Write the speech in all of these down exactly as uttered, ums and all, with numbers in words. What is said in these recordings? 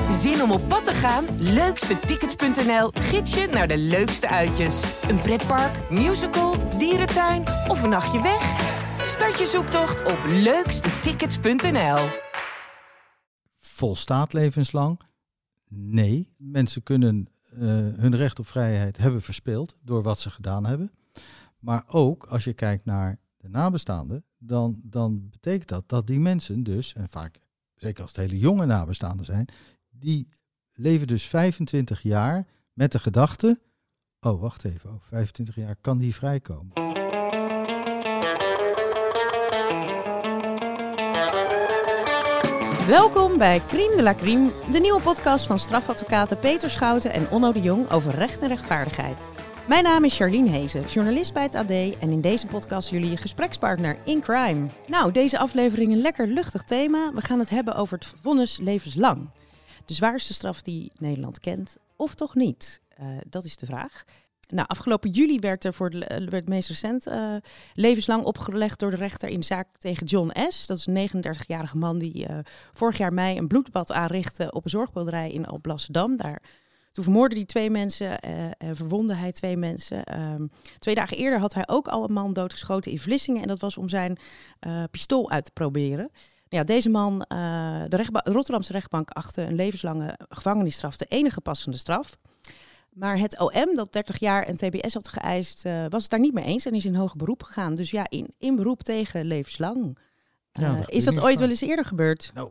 Zin om op pad te gaan? leukste tickets punt n l gids je naar de leukste uitjes. Een pretpark, musical, dierentuin of een nachtje weg? Start je zoektocht op leukste tickets punt n l. Volstaat levenslang? Nee, mensen kunnen uh, hun recht op vrijheid hebben verspeeld door wat ze gedaan hebben. Maar ook als je kijkt naar de nabestaanden, dan, dan betekent dat dat die mensen dus, en vaak, zeker als het hele jonge nabestaanden zijn, die leven dus vijfentwintig jaar met de gedachte, oh wacht even, over vijfentwintig jaar kan die vrijkomen. Welkom bij Crime de la Crime, de nieuwe podcast van strafadvocaten Peter Schouten en Onno de Jong over recht en rechtvaardigheid. Mijn naam is Charlene Hezen, journalist bij het A D en in deze podcast jullie gesprekspartner in crime. Nou, deze aflevering een lekker luchtig thema. We gaan het hebben over het vonnis levenslang. De zwaarste straf die Nederland kent, of toch niet? Uh, dat is de vraag. Nou, afgelopen juli werd er voor de, werd het meest recent uh, levenslang opgelegd door de rechter in zaak tegen John S. Dat is een negenendertigjarige man die uh, vorig jaar mei een bloedbad aanrichtte op een zorgboerderij in Alblasserdam. Daar, toen vermoordde hij twee mensen en uh, verwondde hij twee mensen. Um, twee dagen eerder had hij ook al een man doodgeschoten in Vlissingen en dat was om zijn uh, pistool uit te proberen. Ja, deze man, uh, de rechtba- Rotterdamse rechtbank achtte een levenslange gevangenisstraf de enige passende straf. Maar het O M, dat dertig jaar en T B S had geëist, uh, was het daar niet mee eens en is in hoger beroep gegaan. Dus ja, in, in beroep tegen levenslang. Uh, ja, dat is dat ooit van. wel eens eerder gebeurd? Nou,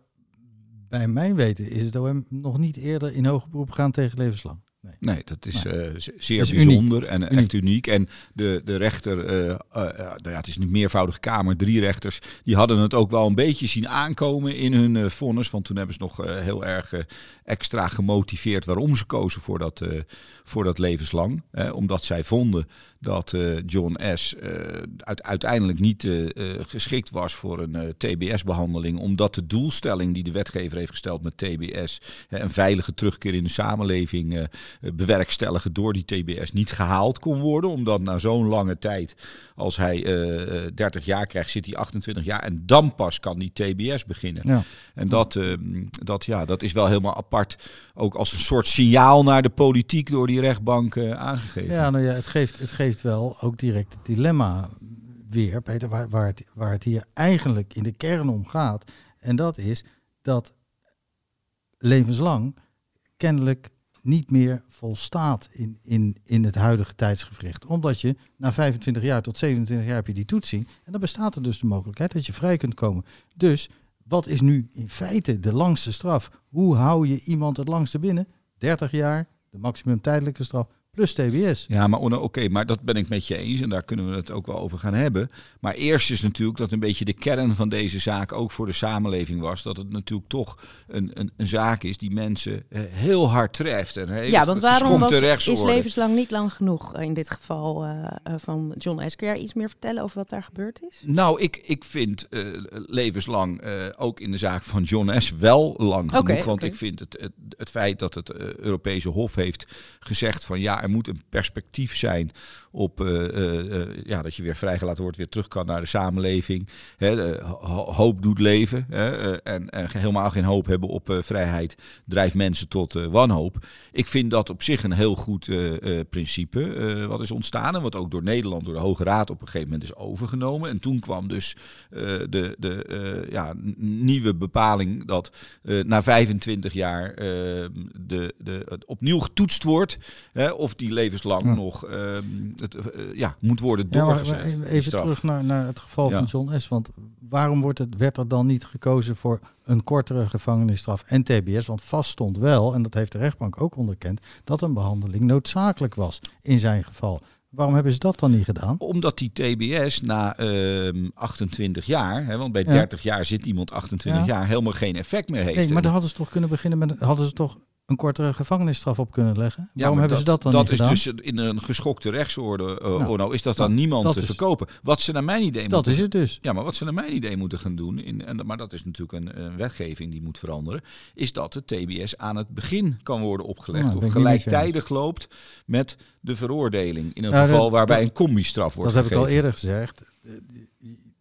bij mijn weten is het O M nog niet eerder in hoger beroep gegaan tegen levenslang. Nee, nee dat is nee. Uh, zeer is bijzonder uniek. en uniek. echt uniek. En de, de rechter, uh, uh, nou ja, het is een meervoudige kamer, drie rechters, die hadden het ook wel een beetje zien aankomen in hun uh, vonnis. Want toen hebben ze nog uh, heel erg uh, extra gemotiveerd waarom ze kozen voor dat, uh, voor dat levenslang. Uh, omdat zij vonden dat uh, John S. Uh, uit, uiteindelijk niet uh, uh, geschikt was voor een uh, T B S-behandeling. Omdat de doelstelling die de wetgever heeft gesteld met T B S, uh, een veilige terugkeer in de samenleving, uh, bewerkstelligen door die T B S niet gehaald kon worden. Omdat na zo'n lange tijd, als hij uh, dertig jaar krijgt, zit hij achtentwintig jaar en dan pas kan die T B S beginnen. Ja. En dat, uh, dat, ja, dat is wel helemaal apart, ook als een soort signaal naar de politiek door die rechtbank uh, aangegeven. Ja, nou ja, het geeft, het geeft wel ook direct het dilemma weer, Peter, waar, waar, het, waar het hier eigenlijk in de kern om gaat. En dat is dat levenslang kennelijk niet meer volstaat in, in, in het huidige tijdsgevricht. Omdat je na vijfentwintig jaar tot zevenentwintig jaar heb je die toetsing. En dan bestaat er dus de mogelijkheid dat je vrij kunt komen. Dus wat is nu in feite de langste straf? Hoe hou je iemand het langste binnen? dertig jaar, de maximum tijdelijke straf, plus T B S. Ja, maar oké, okay, maar dat ben ik met je eens en daar kunnen we het ook wel over gaan hebben. Maar eerst is natuurlijk dat een beetje de kern van deze zaak ook voor de samenleving was. Dat het natuurlijk toch een, een, een zaak is die mensen uh, heel hard treft. En heel ja, want waarom was, is levenslang niet lang genoeg in dit geval uh, uh, van John S. Kun jij iets meer vertellen over wat daar gebeurd is? Nou, ik, ik vind uh, levenslang uh, ook in de zaak van John S. wel lang genoeg. Okay, want okay. ik vind het, het, het feit dat het uh, Europese Hof heeft gezegd van ja, er moet een perspectief zijn op uh, uh, ja, dat je weer vrijgelaten wordt, weer terug kan naar de samenleving. Hè, uh, hoop doet leven. Hè, uh, en, en helemaal geen hoop hebben op uh, vrijheid drijft mensen tot uh, wanhoop. Ik vind dat op zich een heel goed uh, uh, principe uh, wat is ontstaan en wat ook door Nederland, door de Hoge Raad op een gegeven moment is overgenomen. En toen kwam dus uh, de, de uh, ja, nieuwe bepaling dat uh, na vijfentwintig jaar uh, de, de, het opnieuw getoetst wordt hè, of die levenslang ja. nog uh, het, uh, ja, moet worden doorgezet. Ja, maar even even terug naar, naar het geval ja. van John S. Want waarom wordt het, werd er dan niet gekozen voor een kortere gevangenisstraf en T B S? Want vast stond wel, en dat heeft de rechtbank ook onderkend, dat een behandeling noodzakelijk was in zijn geval. Waarom hebben ze dat dan niet gedaan? Omdat die T B S na uh, achtentwintig jaar, hè, want bij dertig ja. jaar zit iemand achtentwintig ja. jaar, helemaal geen effect meer heeft. Nee, maar dan hadden ze toch kunnen beginnen met, hadden ze toch een kortere gevangenisstraf op kunnen leggen? Ja, Waarom hebben dat, ze dat dan dat niet gedaan? Dat is dus in een geschokte rechtsorde, uh, nou, Onno, is dat dan nou, niemand te is, verkopen. Wat ze naar mijn idee dat moeten, is het dus. Ja, maar wat ze naar mijn idee moeten gaan doen, in, en, maar dat is natuurlijk een, een wetgeving die moet veranderen, is dat de T B S aan het begin kan worden opgelegd. Nou, of gelijktijdig loopt met de veroordeling. In een nou, geval dat, waarbij dat, een combi-straf wordt dat gegeven. Dat heb ik al eerder gezegd.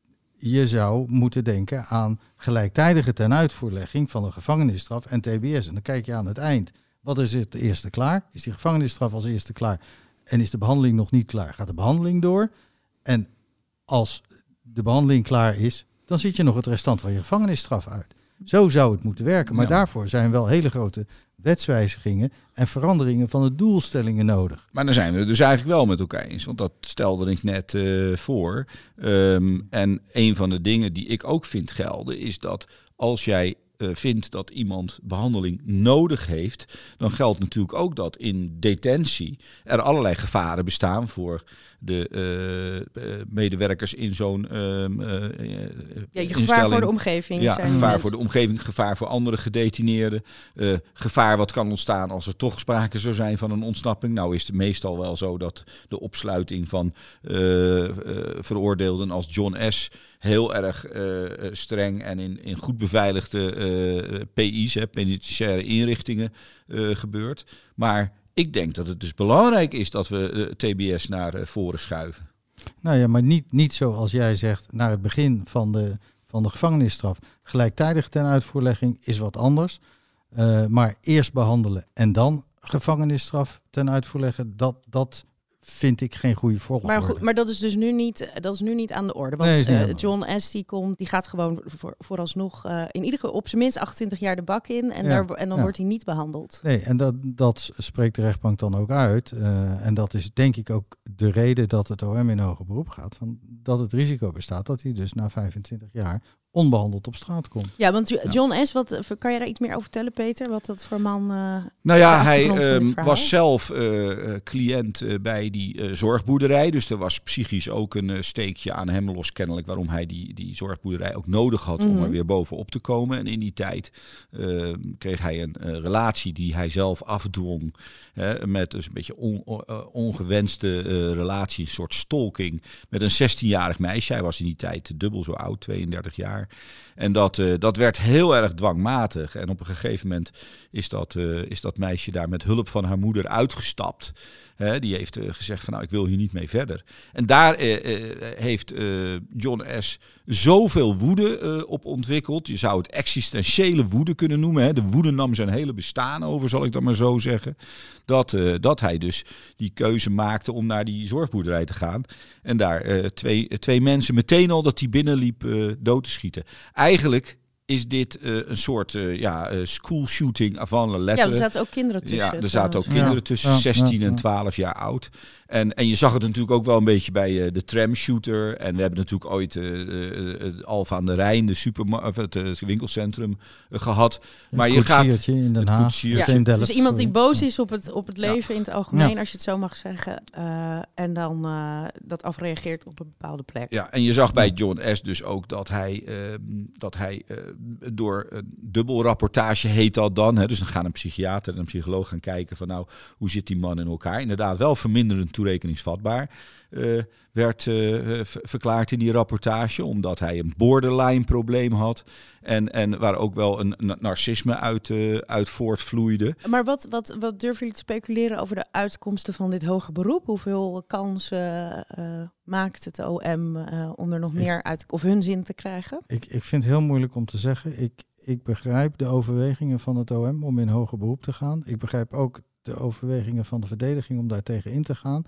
je zou moeten denken aan gelijktijdige tenuitvoerlegging van een gevangenisstraf en T B S. En dan kijk je aan het eind. Wat is het eerste klaar? Is die gevangenisstraf als eerste klaar? En is de behandeling nog niet klaar? Gaat de behandeling door? En als de behandeling klaar is, dan zit je nog het restant van je gevangenisstraf uit. Zo zou het moeten werken. Maar ja. daarvoor zijn wel hele grote wetswijzigingen en veranderingen van de doelstellingen nodig. Maar dan zijn we het dus eigenlijk wel met elkaar eens. Want dat stelde ik net uh, voor. Um, en een van de dingen die ik ook vind gelden is dat als jij uh, vindt dat iemand behandeling nodig heeft, dan geldt natuurlijk ook dat in detentie er allerlei gevaren bestaan voor de uh, uh, medewerkers in zo'n uh, uh, ja, je gevaar voor de omgeving. Ja, zijn gevaar mensen. voor de omgeving, gevaar voor andere gedetineerden. Uh, gevaar wat kan ontstaan als er toch sprake zou zijn van een ontsnapping. Nou is het meestal wel zo dat de opsluiting van uh, uh, veroordeelden als John S. heel erg uh, streng en in, in goed beveiligde uh, P I's, hè, penitentiaire inrichtingen, uh, gebeurt. Maar ik denk dat het dus belangrijk is dat we uh, T B S naar uh, voren schuiven. Nou ja, maar niet, niet zoals jij zegt, naar het begin van de, van de gevangenisstraf. Gelijktijdig tenuitvoerlegging is wat anders. Uh, maar eerst behandelen en dan gevangenisstraf tenuitvoerleggen, dat, dat vind ik geen goede volgorde. Maar, goed, maar dat is dus nu niet, dat is nu niet aan de orde. Want nee, uh, John S. die komt, die gaat gewoon voor, vooralsnog uh, in ieder geval op zijn minst achtentwintig jaar de bak in. En, ja, daar, en dan ja. wordt hij niet behandeld. Nee, en dat, dat spreekt de rechtbank dan ook uit. Uh, en dat is denk ik ook de reden dat het O M in hoger beroep gaat. Van dat het risico bestaat dat hij dus na vijfentwintig jaar onbehandeld op straat komt. Ja, want John ja. S., wat, kan je daar iets meer over vertellen, Peter? Wat dat voor man... Uh, nou ja, hij uh, was zelf uh, cliënt uh, bij die uh, zorgboerderij. Dus er was psychisch ook een uh, steekje aan hem los kennelijk waarom hij die, die zorgboerderij ook nodig had mm-hmm. om er weer bovenop te komen. En in die tijd uh, kreeg hij een uh, relatie die hij zelf afdwong. Hè, met dus een beetje on, uh, ongewenste uh, relatie, een soort stalking met een zestienjarig meisje. Hij was in die tijd dubbel zo oud, tweeëndertig jaar. En dat, uh, dat werd heel erg dwangmatig. En op een gegeven moment is dat, uh, is dat meisje daar met hulp van haar moeder uitgestapt. Hè, die heeft uh, gezegd van nou, ik wil hier niet mee verder. En daar uh, uh, heeft uh, John S. zoveel woede uh, op ontwikkeld. Je zou het existentiële woede kunnen noemen. Hè. De woede nam zijn hele bestaan over, zal ik dan maar zo zeggen. Dat, uh, dat hij dus die keuze maakte om naar die zorgboerderij te gaan. En daar uh, twee, uh, twee mensen meteen al dat hij binnenliep uh, dood te schieten. Eigenlijk is dit uh, een soort uh, ja, uh, school shooting avant la lettre. Ja, er zaten ook kinderen tussen. Ja, er zaten ook kinderen tussen, ja, zestien ja, ja. en twaalf jaar oud. En, en je zag het natuurlijk ook wel een beetje bij uh, de tramshooter. En we hebben natuurlijk ooit uh, uh, Alphen aan de Rijn, de superma- of het, uh, het winkelcentrum, uh, gehad. Het maar je gaat in Den Haag. Ja, in dus iemand die boos is op het, op het leven ja. in het algemeen, ja. als je het zo mag zeggen. Uh, en dan uh, dat afreageert op een bepaalde plek. Ja, en je zag bij John S. dus ook dat hij, uh, dat hij uh, door een dubbelrapportage heet dat dan. Hè, dus dan gaan een psychiater en een psycholoog gaan kijken van nou, hoe zit die man in elkaar? Inderdaad wel verminderend toerekeningsvatbaar uh, werd uh, v- verklaard in die rapportage, omdat hij een borderline probleem had en, en waar ook wel een, een narcisme uit, uh, uit voortvloeide. Maar wat, wat, wat durven jullie te speculeren over de uitkomsten van dit hoger beroep? Hoeveel kansen uh, maakt het O M uh, om er nog ik, meer uit, of hun zin te krijgen? Ik, ik vind het heel moeilijk om te zeggen. Ik, ik begrijp de overwegingen van het O M om in hoger beroep te gaan. Ik begrijp ook de overwegingen van de verdediging om daar tegen in te gaan.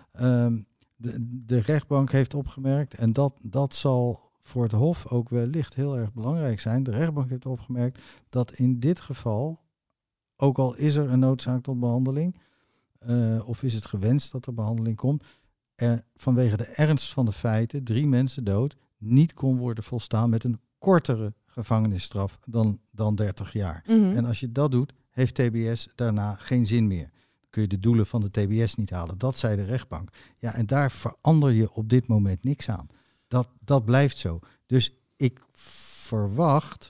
Um, de, de rechtbank heeft opgemerkt, en dat, dat zal voor het Hof ook wellicht heel erg belangrijk zijn. De rechtbank heeft opgemerkt dat in dit geval, ook al is er een noodzaak tot behandeling, uh, of is het gewenst dat er behandeling komt, er vanwege de ernst van de feiten, drie mensen dood, niet kon worden volstaan met een kortere gevangenisstraf dan, dan dertig jaar. Mm-hmm. En als je dat doet, heeft T B S daarna geen zin meer. Dan kun je de doelen van de T B S niet halen. Dat zei de rechtbank. Ja, en daar verander je op dit moment niks aan. Dat, dat blijft zo. Dus ik verwacht,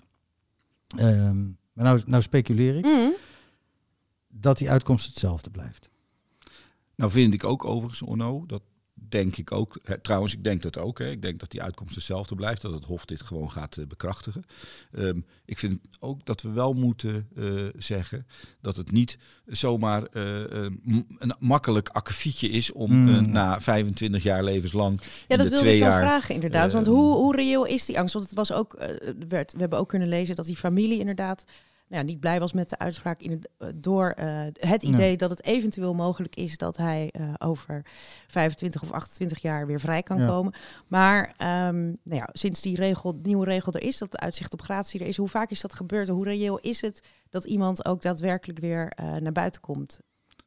um, maar nou, nou speculeer ik, mm. dat die uitkomst hetzelfde blijft. Nou vind ik ook overigens, Onno, dat denk ik ook. Hè, trouwens, ik denk dat ook. Hè. Ik denk dat die uitkomst hetzelfde blijft. Dat het Hof dit gewoon gaat uh, bekrachtigen. Um, ik vind ook dat we wel moeten uh, zeggen dat het niet zomaar uh, een makkelijk akkefietje is om mm. uh, na vijfentwintig jaar levenslang. Ja, dat wilde ik dan vragen inderdaad. Uh, Want hoe, hoe reëel is die angst? Want het was ook, uh, werd, we hebben ook kunnen lezen dat die familie inderdaad nou ja, niet blij was met de uitspraak in het, uh, door uh, het idee ja. dat het eventueel mogelijk is dat hij uh, over vijfentwintig of achtentwintig jaar weer vrij kan ja. komen. Maar um, nou ja, sinds die regel, nieuwe regel er is, dat de uitzicht op gratie er is, hoe vaak is dat gebeurd? Hoe reëel is het dat iemand ook daadwerkelijk weer uh, naar buiten komt?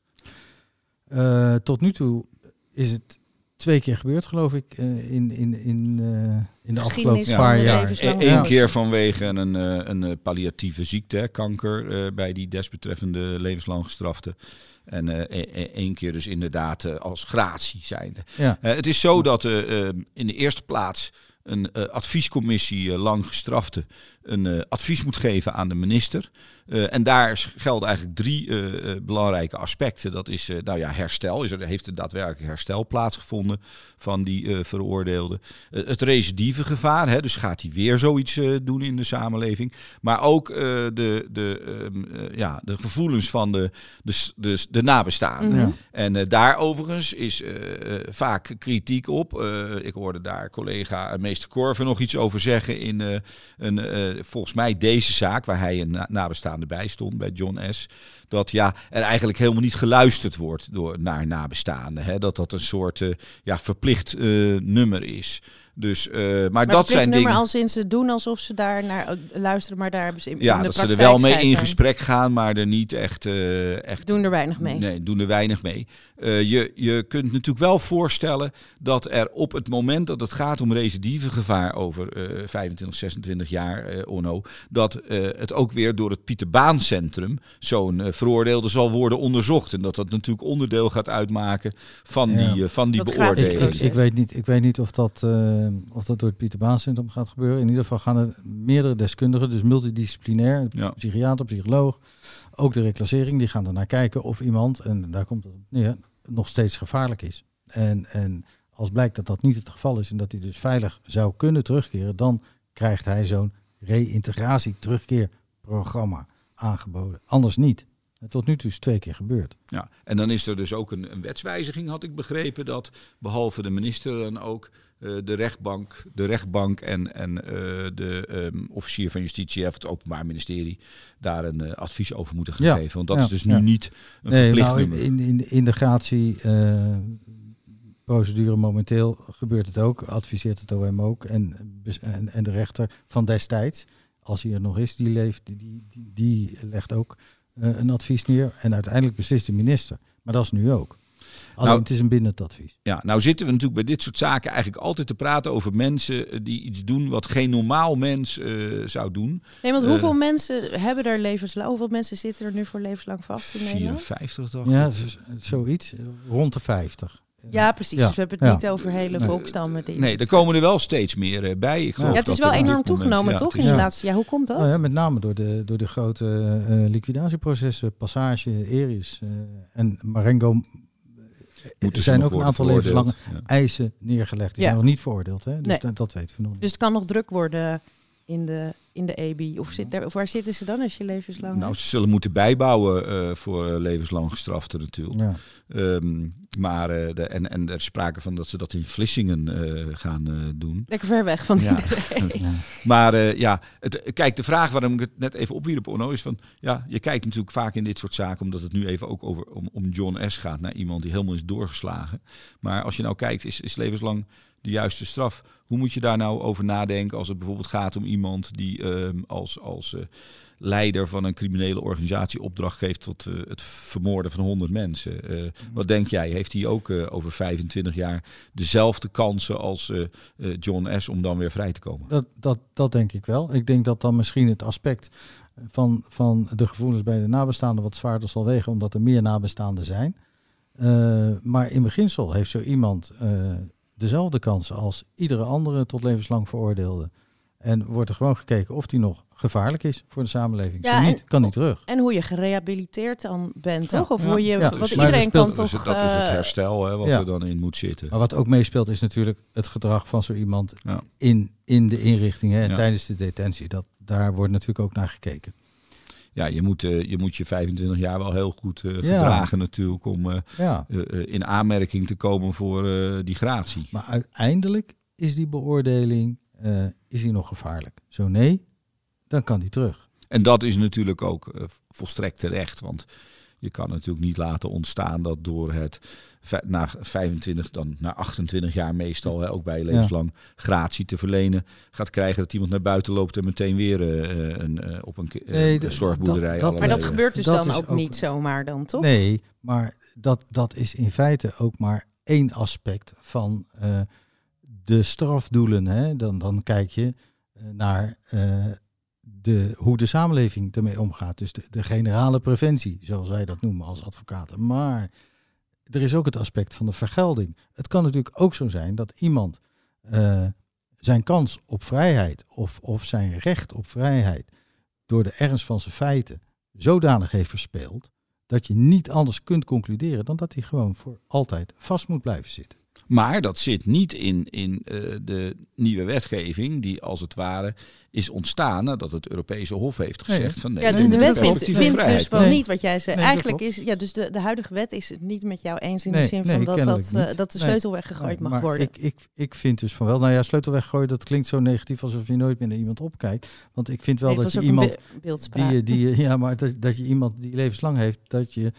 Uh, tot nu toe is het twee keer gebeurd, geloof ik, uh, in, in, in, uh, in de afgelopen ja. paar jaar. Eén ja. keer vanwege een, een, een palliatieve ziekte, hè, kanker, uh, bij die desbetreffende levenslang gestrafte. En uh, één keer dus inderdaad uh, als gratie zijnde. Ja. Uh, het is zo dat uh, uh, in de eerste plaats een uh, adviescommissie uh, lang gestrafte een uh, advies moet geven aan de minister. Uh, en daar gelden eigenlijk drie uh, uh, belangrijke aspecten. Dat is uh, nou ja, herstel. Is er, heeft er daadwerkelijk herstel plaatsgevonden van die uh, veroordeelde. Uh, het recidivegevaar, hè, dus gaat hij weer zoiets uh, doen in de samenleving. Maar ook uh, de, de, uh, uh, ja, de gevoelens van de, de, de, de nabestaanden. Mm-hmm. En uh, daar overigens is uh, uh, vaak kritiek op. Uh, ik hoorde daar collega uh, meester Korver nog iets over zeggen in uh, een, uh, volgens mij deze zaak, waar hij een na- nabestaande bij stond, bij John S. Dat ja, er eigenlijk helemaal niet geluisterd wordt door, naar nabestaanden. Hè? Dat dat een soort uh, ja, verplicht uh, nummer is. Dus, uh, maar, maar dat zijn dingen. Al sinds ze doen alsof ze daar naar luisteren, maar daar hebben ze in, ja, in de dat praktijk ze er wel mee in zijn. gesprek gaan, maar er niet echt. Uh, echt doen er weinig mee. Nee, doen er weinig mee. Uh, je, je kunt natuurlijk wel voorstellen dat er op het moment dat het gaat om recidivegevaar over uh, vijfentwintig, zesentwintig jaar, uh, Onno, dat uh, het ook weer door het Pieter Baan Centrum zo'n uh, veroordeelde zal worden onderzocht. En dat dat natuurlijk onderdeel gaat uitmaken van ja. die, uh, van die beoordeling. Ik, ik, ik, weet niet, ik weet niet of dat, uh, of dat door het Pieter Baan Centrum gaat gebeuren. In ieder geval gaan er meerdere deskundigen, dus multidisciplinair, ja. psychiater, psycholoog, ook de reclassering, die gaan er naar kijken of iemand, en daar komt het op neer, nog steeds gevaarlijk is. En, en als blijkt dat dat niet het geval is en dat hij dus veilig zou kunnen terugkeren, dan krijgt hij zo'n reïntegratie-terugkeerprogramma aangeboden. Anders niet. En tot nu toe is het twee keer gebeurd. Ja, en dan is er dus ook een, een wetswijziging, had ik begrepen, dat behalve de minister dan ook uh, de rechtbank, de rechtbank en, en uh, de um, officier van justitie of het Openbaar Ministerie daar een uh, advies over moeten gaan ja, geven. Want dat ja, is dus nu ja. niet een nee, verplicht nou, nummer. In, in, in de gratieprocedure uh, momenteel gebeurt het ook, adviseert het O M ook en, en, en de rechter van destijds, als hij er nog is, die leeft, die, die, die legt ook uh, een advies neer en uiteindelijk beslist de minister. Maar dat is nu ook. Alleen nou, het is een bindend advies. Ja, nou zitten we natuurlijk bij dit soort zaken eigenlijk altijd te praten over mensen die iets doen wat geen normaal mens uh, zou doen. Nee, want hoeveel uh, mensen hebben er levenslang? Hoeveel mensen zitten er nu voor levenslang vast in Nederland? vierenvijftig toch? Ja, dus, zoiets. Rond de vijftig. Ja, precies. Ja. Dus we hebben het ja. niet over hele nee. volkstammen. Die nee, er komen er wel steeds meer uh, bij. Ik ja, het is wel enorm toegenomen, moment, toch? Ja, in de ja. laatste jaar. Hoe komt dat? Oh ja, met name door de, door de grote uh, liquidatieprocessen, Passage, Eris uh, en Marengo. Er zijn ook een aantal levenslange ja. eisen neergelegd. Die ja. zijn nog niet veroordeeld. Hè? Dus nee. dat, dat weten we nog niet. Dus het kan nog druk worden in de, in de E B I? Of, zit daar, of waar zitten ze dan als je levenslang... Nou, ze zullen moeten bijbouwen uh, voor uh, levenslang gestraften natuurlijk. Ja. Um, maar uh, de, en, en er is sprake van dat ze dat in Vlissingen uh, gaan uh, doen. Lekker ver weg van ja. iedereen. Ja. Maar uh, ja, het, kijk, de vraag waarom ik het net even opwierp, Onno, is van... Ja, je kijkt natuurlijk vaak in dit soort zaken, omdat het nu even ook over om, om John S. gaat, naar iemand die helemaal is doorgeslagen. Maar als je nou kijkt, is, is levenslang de juiste straf? Hoe moet je daar nou over nadenken als het bijvoorbeeld gaat om iemand die uh, als, als uh, leider van een criminele organisatie opdracht geeft tot uh, het vermoorden van honderd mensen? Uh, wat denk jij? Heeft hij ook uh, over vijfentwintig jaar dezelfde kansen als uh, uh, John S. om dan weer vrij te komen? Dat, dat, dat denk ik wel. Ik denk dat dan misschien het aspect van, van de gevoelens bij de nabestaanden wat zwaarder zal wegen, omdat er meer nabestaanden zijn. Uh, maar in beginsel heeft zo iemand uh, dezelfde kansen als iedere andere tot levenslang veroordeelde En wordt er gewoon gekeken of die nog gevaarlijk is voor de samenleving. Ja, Zo niet, en, kan niet terug. En hoe je gerehabiliteerd dan bent, Ja, toch? Of ja, hoe je, ja. want Dus- iedereen maar er kan speelt- toch... Dus dat is het uh, herstel hè, wat ja. er dan in moet zitten. Maar wat ook meespeelt is natuurlijk het gedrag van zo iemand Ja. in, in de inrichting hè, en Ja. tijdens de detentie. Dat, daar wordt natuurlijk ook naar gekeken. Ja, je moet, uh, je moet je vijfentwintig jaar wel heel goed uh, Ja. gedragen natuurlijk om uh, Ja. uh, uh, in aanmerking te komen voor uh, die gratie. Maar uiteindelijk is die beoordeling uh, is die nog gevaarlijk. Zo nee, dan kan die terug. En dat is natuurlijk ook uh, volstrekt terecht, want je kan natuurlijk niet laten ontstaan dat door het na vijfentwintig, dan na achtentwintig jaar meestal, hè, ook bij levenslang gratie te verlenen, gaat krijgen dat iemand naar buiten loopt en meteen weer uh, een, uh, op een, uh, Nee, een de- zorgboerderij. dat- dat- Maar dat allerlei, gebeurt dus dat dan is ook, ook- niet zomaar dan, toch? Nee, maar dat, dat is in feite ook maar één aspect van uh, de strafdoelen. Hè? Dan, dan kijk je uh, naar uh, de, hoe de samenleving ermee omgaat. Dus de, de generale preventie, zoals wij dat noemen als advocaten. Maar er is ook het aspect van de vergelding. Het kan natuurlijk ook zo zijn dat iemand uh, zijn kans op vrijheid of, of zijn recht op vrijheid door de ernst van zijn feiten zodanig heeft verspeeld dat je niet anders kunt concluderen dan dat hij gewoon voor altijd vast moet blijven zitten. Maar dat zit niet in, in uh, de nieuwe wetgeving die als het ware is ontstaan nadat het Europese Hof heeft gezegd Nee. van nee, Ja, Nee, de, nee, de dat wet vindt, klopt. vindt vrijheid. dus van Nee. niet wat jij zei. Nee, dat Eigenlijk klopt. is, ja, dus de, de huidige wet is het niet met jou eens in Nee, de zin nee, van dat, dat, kennelijk uh, dat de niet. sleutel Nee. weggegooid Nee, mag maar worden. Ik, ik, ik vind dus van wel, nou ja, sleutel weggooien, dat klinkt zo negatief alsof je nooit meer naar iemand opkijkt. Want ik vind wel Nee, dat het je was ook een iemand be- beeldspraak. die, je- die, je- ja, maar dat, dat je iemand die levenslang heeft, dat je,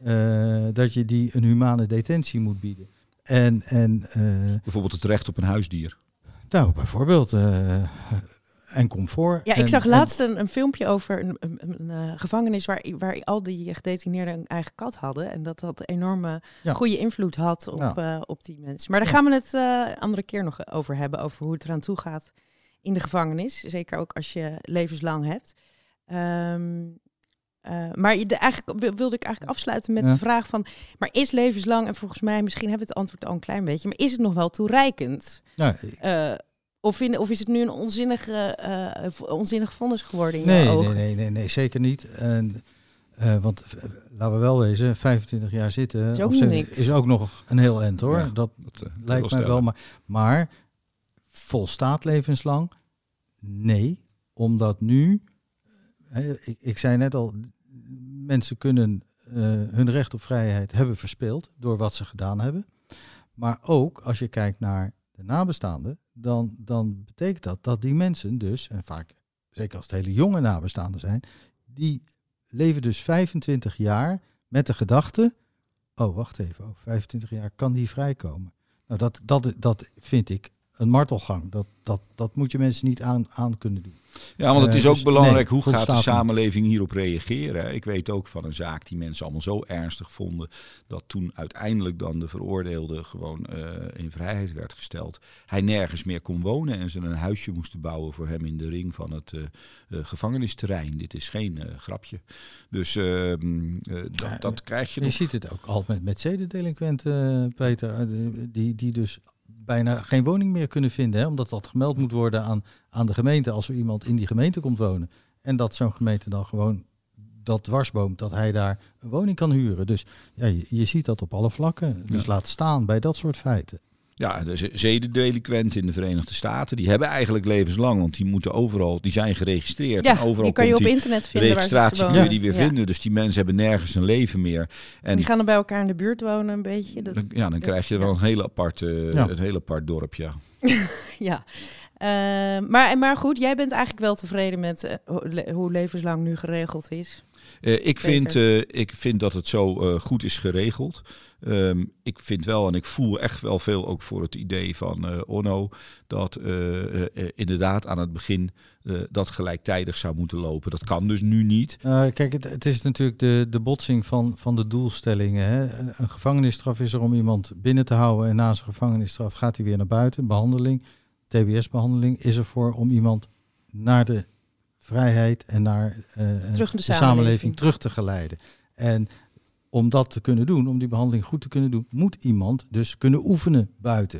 uh, dat je die een humane detentie moet bieden. En, en uh, bijvoorbeeld het recht op een huisdier. nou, bijvoorbeeld uh, en comfort. Ja, en, ik zag en- laatst een, een filmpje over een, een, een, een gevangenis waar, waar al die gedetineerden een eigen kat hadden. En dat dat enorme Ja. goede invloed had op, Ja. uh, op die mensen. Maar daar Ja. gaan we het uh, andere keer nog over hebben, over hoe het eraan toe gaat in de gevangenis. Zeker ook als je levenslang hebt. Um, Uh, maar de, eigenlijk wilde ik eigenlijk afsluiten met ja. de vraag van, maar is levenslang, en volgens mij, misschien hebben we het antwoord al een klein beetje, maar is het nog wel toereikend? Nou, Uh, of, in, of is het nu een onzinnige, uh, onzinnig vonnis geworden in nee, jouw ogen? nee, nee, nee, nee, zeker niet. En, uh, want uh, laten we wel wezen, vijfentwintig jaar zitten Is ook of ze- niks. is ook nog een heel eind hoor. Ja, dat dat, uh, lijkt mij wel. Maar, maar volstaat levenslang? Nee, omdat nu, hè, ik, ik zei net al, mensen kunnen uh, hun recht op vrijheid hebben verspeeld door wat ze gedaan hebben. Maar ook als je kijkt naar de nabestaanden, dan, dan betekent dat dat die mensen dus, en vaak, zeker als het hele jonge nabestaanden zijn, die leven dus vijfentwintig jaar met de gedachte, oh wacht even, over vijfentwintig jaar kan die vrijkomen. Nou, dat, dat, dat vind ik een martelgang. Dat, dat, dat moet je mensen niet aan, aan kunnen doen. Ja, want het is Uh, ook dus belangrijk, nee, hoe gaat de volstaat niet. samenleving hierop reageren? Ik weet ook van een zaak die mensen allemaal zo ernstig vonden, dat toen uiteindelijk dan de veroordeelde gewoon uh, in vrijheid werd gesteld. Hij nergens meer kon wonen en ze een huisje moesten bouwen voor hem in de ring van het uh, uh, gevangenisterrein. Dit is geen uh, grapje. Dus uh, uh, dat, Ja, dat krijg je Je nog. ziet het ook al met, met zedendelinquenten, uh, Peter, uh, die, die dus bijna geen woning meer kunnen vinden, hè, omdat dat gemeld moet worden aan, aan de gemeente als er iemand in die gemeente komt wonen. En dat zo'n gemeente dan gewoon dat dwarsboomt, dat hij daar een woning kan huren. Dus ja, je, je ziet dat op alle vlakken. Dus Ja. laat staan bij dat soort feiten. Ja, de zedendelinquenten in de Verenigde Staten, die hebben eigenlijk levenslang, want die moeten overal, die zijn geregistreerd. en Ja, overal die kan je op komt die internet vinden. Waar ze registratie kun wonen. je die weer Ja. vinden. Dus die mensen hebben nergens een leven meer. En Die gaan dan bij elkaar in de buurt wonen een beetje. Dat, dan, ja, dan krijg je wel een heel apart, uh, Ja. een heel apart dorp, ja. ja. Uh, maar, maar goed, jij bent eigenlijk wel tevreden met uh, hoe, le- hoe levenslang nu geregeld is. Uh, ik, vind, uh, ik vind dat het zo uh, goed is geregeld. Um, ik vind wel en ik voel echt wel veel ook voor het idee van uh, Onno dat uh, uh, inderdaad aan het begin uh, dat gelijktijdig zou moeten lopen. Dat kan dus nu niet. Uh, kijk, het, het is natuurlijk de, de botsing van, van de doelstellingen. Hè. Een, een gevangenisstraf is er om iemand binnen te houden en na zijn gevangenisstraf gaat hij weer naar buiten. Behandeling, T B S-behandeling is ervoor om iemand naar de vrijheid en naar uh, Terug in de, de samenleving. samenleving terug te geleiden. En om dat te kunnen doen, om die behandeling goed te kunnen doen, moet iemand dus kunnen oefenen buiten.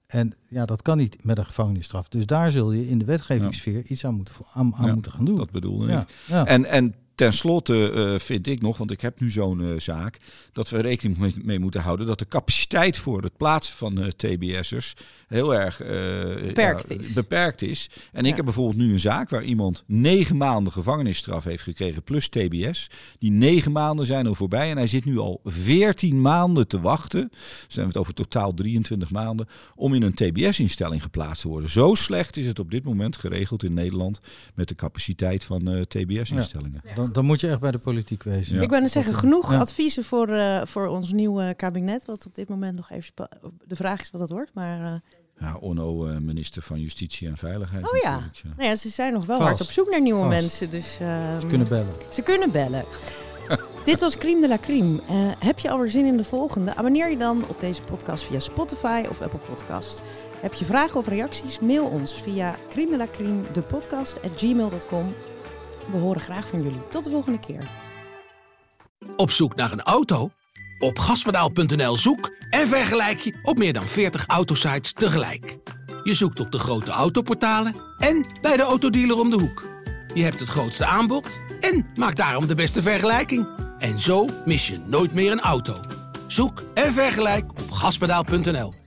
En ja, dat kan niet met een gevangenisstraf. Dus daar zul je in de wetgevingssfeer ja. iets aan, moeten, aan, aan ja, moeten gaan doen. Dat bedoelde ja. ik. Ja. En, en ten slotte uh, vind ik nog, want ik heb nu zo'n uh, zaak, dat we rekening mee, mee moeten houden dat de capaciteit voor het plaatsen van uh, T B S'ers heel erg uh, beperkt, ja, is. beperkt is. En ja. ik heb bijvoorbeeld nu een zaak waar iemand negen maanden gevangenisstraf heeft gekregen plus T B S. Die negen maanden zijn al voorbij en hij zit nu al veertien maanden te wachten. Dus dan hebben we het over totaal drieëntwintig maanden om in een T B S-instelling geplaatst te worden. Zo slecht is het op dit moment geregeld in Nederland met de capaciteit van uh, T B S-instellingen. Ja. Dan, dan moet je echt bij de politiek wezen. Ja. Ik wou net zeggen, genoeg ja. adviezen voor, uh, voor ons nieuwe kabinet. Wat op dit moment nog even spa- de vraag is wat dat wordt. Maar, uh... ja, Onno, uh, minister van Justitie en Veiligheid. Oh ja. ja. Nou ja, ze zijn nog wel Vast. hard op zoek naar nieuwe Vast. mensen. Dus, uh, Ze kunnen bellen. Ze kunnen bellen. Dit was Crime de la Crime. Uh, heb je alweer zin in de volgende? Abonneer je dan op deze podcast via Spotify of Apple Podcast. Heb je vragen of reacties? Mail ons via crime de la crime, de podcast at gmail dot com. We horen graag van jullie. Tot de volgende keer. Op zoek naar een auto? Op gaspedaal punt n l zoek en vergelijk je op meer dan veertig autosites tegelijk. Je zoekt op de grote autoportalen en bij de autodealer om de hoek. Je hebt het grootste aanbod en maakt daarom de beste vergelijking. En zo mis je nooit meer een auto. Zoek en vergelijk op gaspedaal punt n l.